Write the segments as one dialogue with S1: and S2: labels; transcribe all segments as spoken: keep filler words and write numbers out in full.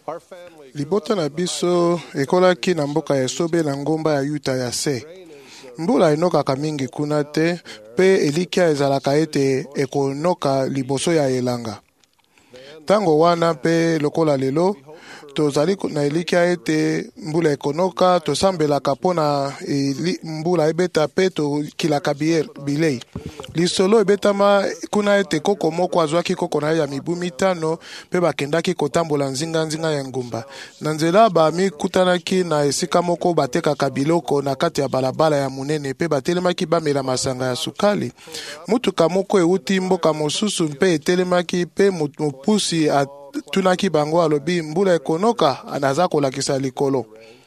S1: Libota na biso ekolaki na mboka ya Sobe na ngomba ya Yuta ya se. Mbula enokaka mingi kuna te, pe elikia ezalaka ete ekonoka liboso ya elanga. Tango wana pe lokola lelo, tozali na elikia ete mbula ekonoka, tosambelaka pona mbula ebeta pe tokilaka bilei. Lisolo ebetama kuna ete koko moko azwaki koko na ya mibu mitano pe bakendaki kotambola nzinga nzinga ya ngumba. Na nzela bami kutanaki na esika moko batekaka biloko na kati ya balabala ya munene pe batelemaki bamela masanga ya sukali. Mutuka moko euti mboka mosusu mpe etelemaki pe mopusi atunaki bango alobi mbula ekonoka anaza kolakisa likolo.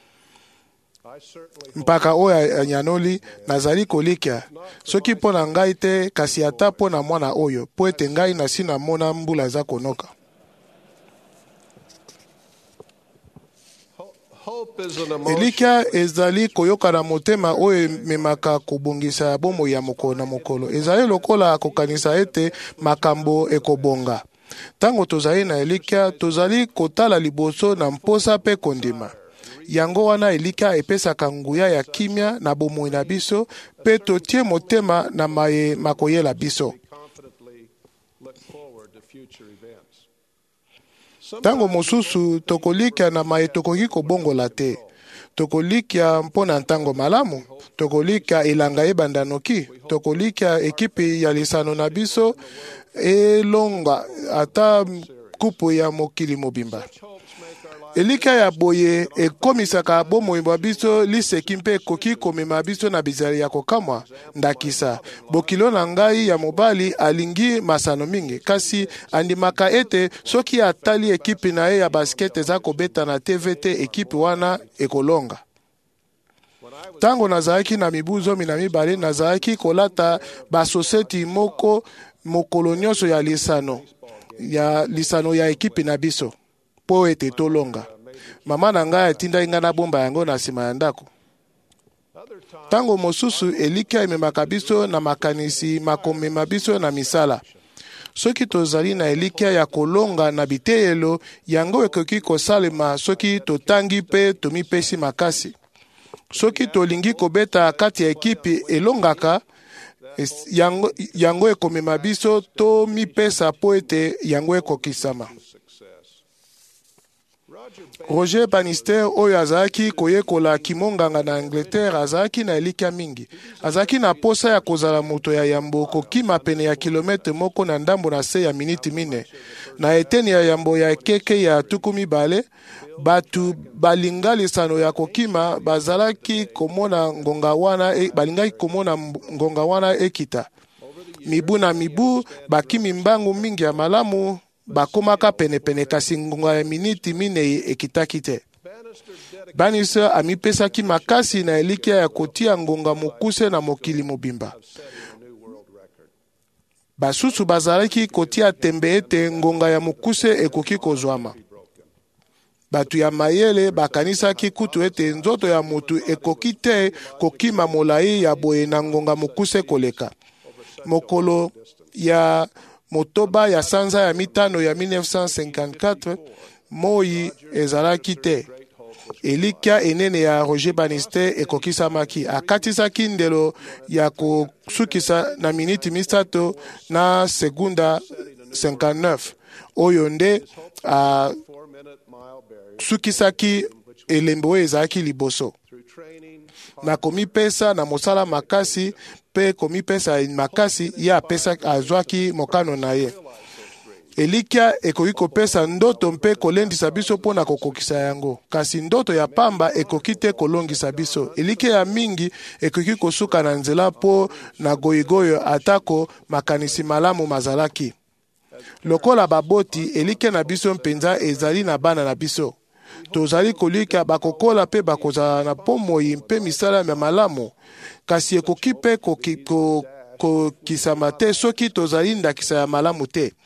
S1: Mpaka oyo anyanoli nazali kolikia soki mpo na ngai te kasi ata mpo na mwana oyo po ete ngai nasi namona mbula eza konoka. Elikia ezali koyoka na motema oyo ememaka kobongisa bomoi ya mokolo na mokolo. Ezali lokola kokanisa ete makambo ekobonga. Tango tozali na elikia tozali kotala liboso na mposa pe kondima. Yango wana elikia epesaka nguya ya kimia na bomoi na biso pe totie motema na maye makoyela biso. Tango mosusu tokolikia na maye tokoki kobongola te. Tokolikia mpona ntango malamu, tokolikia elanga ebanda noki, tokolikia ekipi ya lisano na biso elonga ata kupu ya mokili mobimba. Elikia ya boye ekomisaka bomoi mwa biso liseki mpe ekoki komema biso na bizali ya kokamwa ndakisa. Bokilo na ngai ya mobali alingi masano mingi, kasi andimaka ete soki atali ekipi na ye ya basket eza kobeta na T V T ekipi wana ekolonga. Tango nazalaki na mibu zomi na mibale nazalaki kolata basoseti moko mokolo nyonso ya lisano ya lisano ya ekipi na biso po ete tolonga. Mama na ngai atinda nga na bomba yango na sima ya ndako. Tango mosusu elikia ememaka biso na makanisi makomema biso na misala. Soki tozali na elikia ya kolonga na biteyelo yango ekoki kosalema soki totangi pe tomipesi makasi. Soki tolingi kobeta kati ya ekipi elongaka yango, yango ekomema biso to mipesa po ete yango ekokisama. Roger Bannister oyo azalaki koyekola kimonganga na Angleterre azalaki na elikia mingi. Azalaki na posa ya kozala moto ya yambo kokima pene ya kilometre moko na ndambo na se ya miniti mine. Na eteni ya yambo ya keke ya tuku mibale, batu balinga lisano ya kokima bazalaki komona ngonga wana e, balingaki komona ngonga wana ekita. Mibu na mibu bakimi mbangu mingi ya malamu bakomaka pene pene kasi ngonga ya miniti mine ekitaki te. Bannister amipesaki makasi na elikia ya kotia ngonga mokuse na mokili mobimba. Basusu bazalaki kotia tembe ete ngonga ya mokuse ekoki kozwama. Batu ya mayele bakanisaki kutu ete nzoto ya mutu ekoki te kokima molai ya boye na ngonga mokuse koleka. Mokolo ya motoba ya sanza ya mitano ya mille neuf cent cinquante-quatre moi ezalaki te. Elikia enene ya Roger Bannister ekokisamaki. Akatisaki ndelo ya kosukisa na miniti misato na segunda cinquante-neuf. Oyo nde a sukisaki elembo ezalaki liboso. Na komipesa na mosala makasi pe komipesa makasi ya pesa azwaki mokano na ye. Elikia ekoki kopesa ndoto mpe kolendisa biso pona kokokisa yango. Kasi ndoto ya pamba ekoki te kolongisa biso. Elikia ya mingi ekoki kosuka na nzela po na goyigoyo atako makanisi malamu mazalaki. Lokola baboti elikia na biso mpenza ezali na bana na biso. Tozali kolika bakokola pe bakozala na pomoi mpe misala ya malamu. Kasi ekoki pe kokisama te soki tozali ndakisa ya malamu te.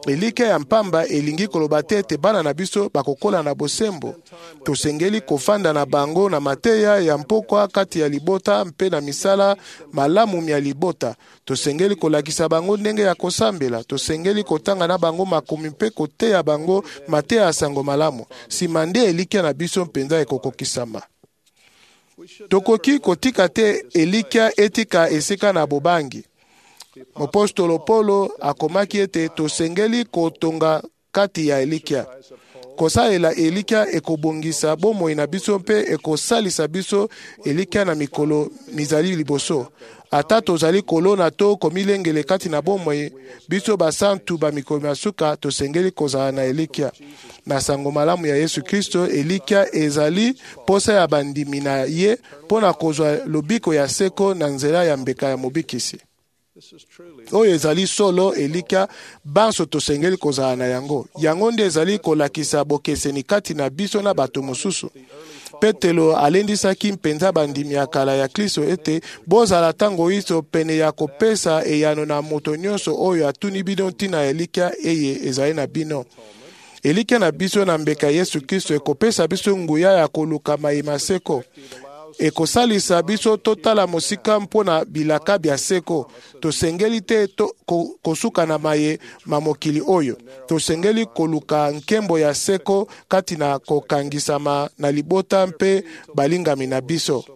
S1: elikya ya mpamba elingi koloba te ete bana na biso bakokola na bosembo. Tosengeli kofanda na bango na mateya ya mpokwa kati ya libota mpe na misala malamu ya libota. Tosengeli kolakisa bango ndenge ya kosambela. Tosengeli kotanga na bango makomi mpe koteya bango mateya ya sango malamu. Sima nde elikya na biso mpenza ekokokisama. Tokoki kotika te elikya etika esika na bobangi. Mopostolo Polo akomaki ete tosengeli kotonga kati ya elikya. Kosalela elikya ekobongisa bomoi na biso mpe ekosalisa biso elikya na mikolo mizali liboso. Ata tozali kolona to komilengele kati na bomoi biso basantu ba mikolo ya suka tosengeli kozala na elikya. Na sango malamu ya Yesu Kristo elikya ezali posa ya bandimi na ye pona kozwa lobiko ya seko na nzela ya mbeka ya mobikisi. Oyo ezali solo elikya banso tosengeli kozala na yango. Yango nde ezali kolakisa bokeseni kati na biso na bato mosusu. Petelo alendisaki mpenza bandimi ya kala ya Kristo ete bozala tango iso pene ya kopesa eyano na moto nyonso oyo atuni bino ntina elikya eye ezali na bino. Elikya na biso na mbeka Yesu Kristo ekopesa biso nguya ya koluka mayema seko. Ekosalisa biso totala mosika mpona bilaka bya seko. Tosengeli te to, ko, kosuka na maye mamokili oyo. Tosengeli koluka nkembo ya seko kati na kokangisama na libota mpe balingami na biso.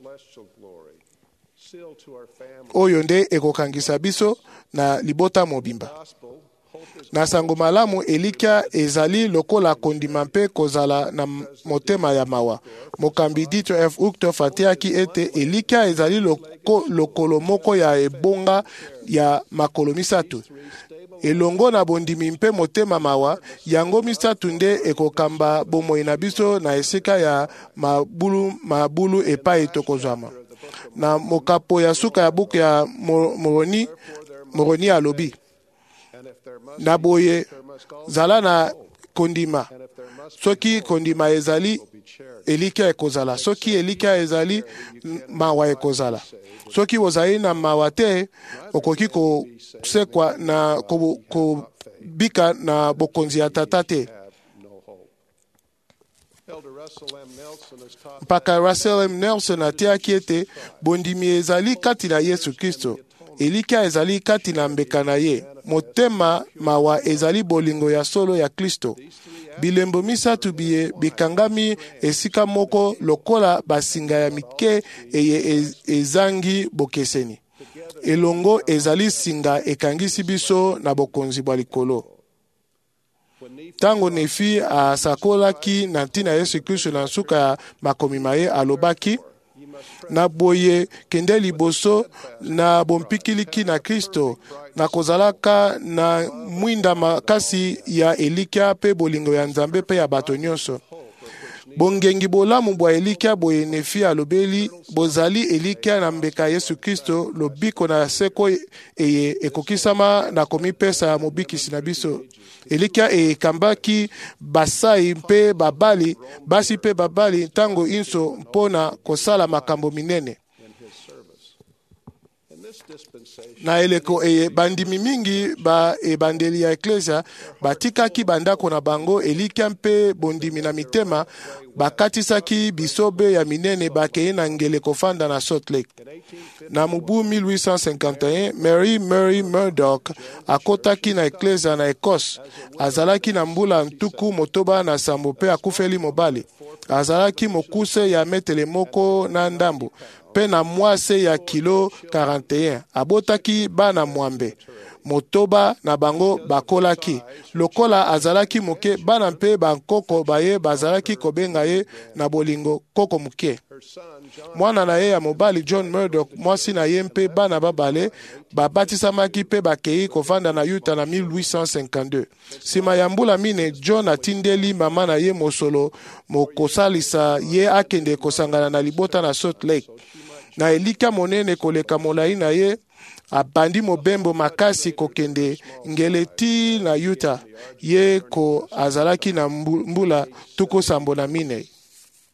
S1: Oyo nde ekokangisa biso na libota mobimba. Na sango malamu elikya ezali lokola kondima mpe kozala na motema ya mawa. Mokambi Dieter F. Uchtdorf atiaki ete elikya ezali loko, lokolo moko ya ebonga ya makolo misatu. Elongo na bondimi mpe motema mawa, yango misatu nde ekokamba bomoi na biso na esika ya mabulu, mabulu epai tokozwama. Na mokapo ya suka ya buku ya Moroni, Moroni alobi. Na boye zala na kondima. Soki kondima ezali elikya ekozala. Soki elikya ezali mawa ekozala. Soki ozali na mawa te okoki kosekwa na kobika na bokonzi ya tata te. Mpaka Russell M. Nelson atiaki ete bondimi ezali kati na Yesu Kristo. Elikya ezali kati na mbeka na ye. Motema mawa ezali bolingo ya solo ya Kristo. Bilembo misatu biye bikangami esika moko lokola basinga ya mike eye ezangi bokeseni. Elongo ezali singa ekangisi biso na bokonzi bwa likolo. Tango Nefi asakolaki na ntina Yesu Kristo na suka ya makomi maye alobaki, na boye kende liboso na bompikiliki na Kristo na kozalaka na mwinda makasi ya elikya pe bolingo ya Nzambe pe ya bato nyonso. Bongengi bolamu bwa elikya boye Nefi alobeli bozali elikya na mbeka Yesu Kristo lobiko na seko eye ekokisama na komipesa mobikisi na biso. Elikya ekambaki basai mpe babali, basi pe babali tango inso mpona kosala makambo minene. Na eleko eye bandimi mingi ba ebandeli ya eklesia batikaki bandako na bango elikya mpe bondimi na mitema bakatisaki bisobe ya minene bakeye na ngele kofanda na Salt Lake. Na mubu mille huit cent cinquante et un, Mary Murray Murdoch akotaki na eklesia na Ekos. Azalaki na mbula ntuku motoba na sambo pe akufeli mobali. Azalaki mokuse ya metele moko na ndambu. Pe na mwase ya kilo quarante et un. Abotaki bana mwambe. Motoba na bango bakolaki. Lokola azalaki moke bana mpe bankoko baye bazalaki kobenga ye na bolingo koko moke. Mwana na ye ya mobali John Murdoch mwasi na ye mpe bana babale babatisamaki pe bakei kofanda na Utah na mille huit cent cinquante-deux. Sima ya mbula mine John atindeli mama na ye mosolo mokosalisa ye akende kosangana na libota na Salt Lake. Na elikya monene koleka molai na ye abandi mobembo makasi kokende ngeleti na Utah ye ko azalaki na mbula tuko sambo na mine.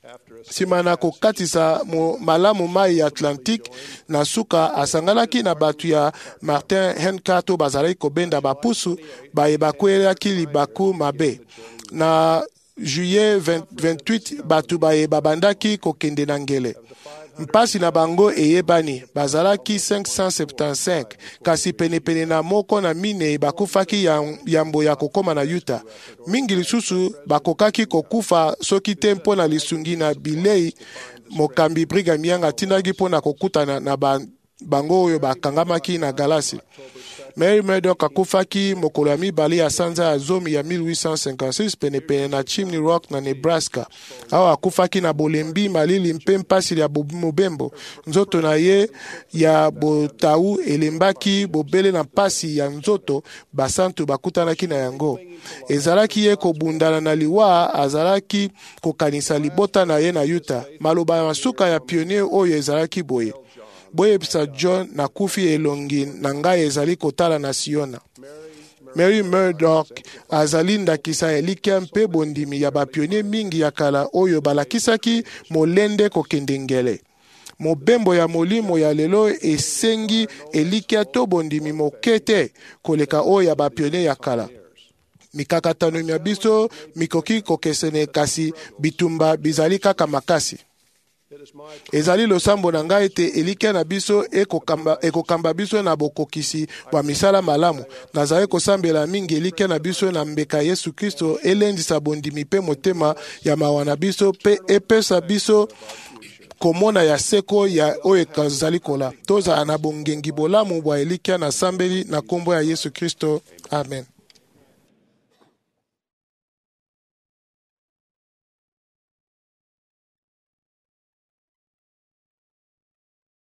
S1: nsima na kokatisa malamu mai ya Atlantique na suka asangalaki na batu ya Martin Henkato bazalaki kobenda bapusu bayebakwelaki libaku mabe. Na juillet vingt-huit batu baye babandaki kokende na ngele. Mpasi na bango eyebani bazalaki cinq cent soixante-quinze kasi penepene na moko na mine bakufaki yambo ya kokoma na Utah. Mingi lisusu bakokaki kokufa soki te mpo na lisungi na bilei mokambi Brigham Young atindaki mpo na kokutana na bango oyo bakangamaki na galasi. Mary Murdoch akufaki mokolo ya mibale ya sanza ya zomi ya mille huit cent cinquante-six penepene na Chimney Rock na Nebraska. Awa akufaki na bolembi malili mpe mpasi ya mobembo. Nzoto na ye ya botau elembaki bobele na mpasi ya nzoto basantu bakutanaki na yango. Ezalaki ye kobundana na liwa azalaki kokanisa libota na ye na Utah. Maloba ya masuka ya pionnier oyo ezalaki boye. Boye pisa John na kufi elongi na ngai ezali kotala na Siona. Mary Murdoch azali ndakisa elikia mpe bondimi ya bapionnier mingi ya kala oyo balakisaki molende kokende ngele. Mobembo ya molimo ya lelo esengi elikia to bondimi mokete koleka oyo ya bapionnier ya kala. Mikakatano ya biso mikoki kokesene kasi bitumba bizali kaka makasi. Ezali losambo na ngai te elikia na biso ekokamba ekokamba biso na bokokisi wa misala malamu. Nazali kosambela mingi elikia na biso na mbeka Yesu Kristo elendisa bondimi pe motema ya mawana biso pe epesa biso komona ya seko ya oyo ekazali kola. Toza na bongengi bolamu bwa elikia na sambeli na kombo ya Yesu Kristo. Amen.